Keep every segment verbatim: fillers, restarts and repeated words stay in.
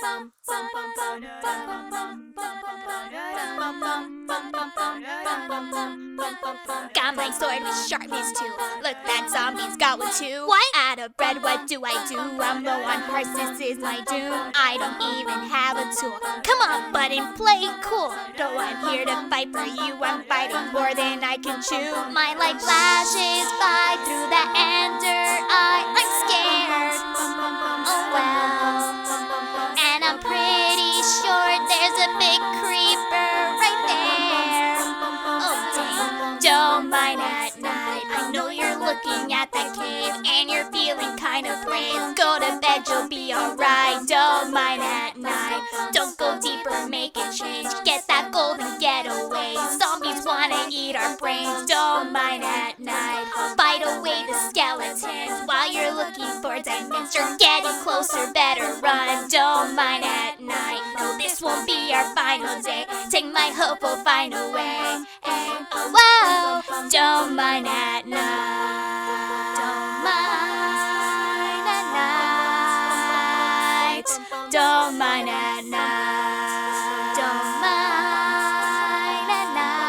Got my sword with sharpness too. Look, that zombie's got one too. What? Out of bread, what do I do? I'm low on hearts, this is my doom. I don't even have a tool. Come on, button, play it cool. Though I'm here to fight for you, I'm fighting more than I can chew. My light flashes by through the ender eye. I'm scared. Oh well. And I'm pretty sure there's a big creeper right there. Oh dang, don't mind at night. I know you're looking at that cave and you're feeling kind of brave. Go to bed, you'll be alright. Don't mind at night. Don't go deeper, make a change. Get that golden getaway. Zombies wanna eat our brains. Don't mind at night. Fight away the skeletons while you're looking for diamonds. You're getting closer, better run. Don't mind at night. No, this won't be our final day. Take my hope, we'll find a way. Hey, oh, whoa. Don't mind at night. Don't mind at night. Don't mind at night. Don't mind at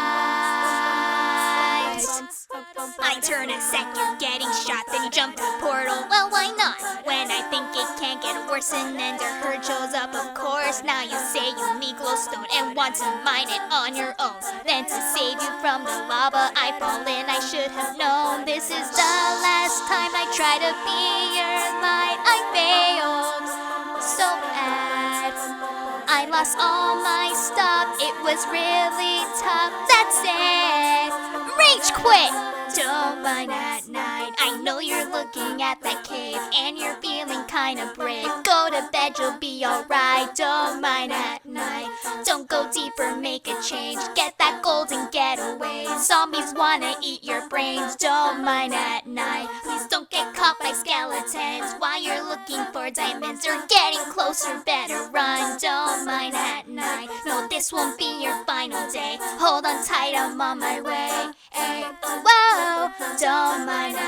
night. I turn a sec, you're getting shot, then you jump through a portal. Well, why not? When I think it can't get worse, and Ender Herd shows up, of course. Now you say you need glowstone and want to mine it on your own. Then to save you from the lava, I fall in. I should have known this is the last time I try to be your light. I failed so bad. I lost all my stuff. It was really tough. That's it. Rage quit. Don't mind at night. I know you're looking at that cave and you're feeling kinda brave. Go to bed, you'll be alright. Don't mind at night. Don't go deeper, make a change. Get that golden getaway. Zombies wanna eat your brains. Don't mind at night. Please don't get caught by skeletons while you're looking for diamonds. You're getting closer, better run. Don't mind at night. No, this won't be your final day. Hold on tight, I'm on my way. Hey, whoa, don't mind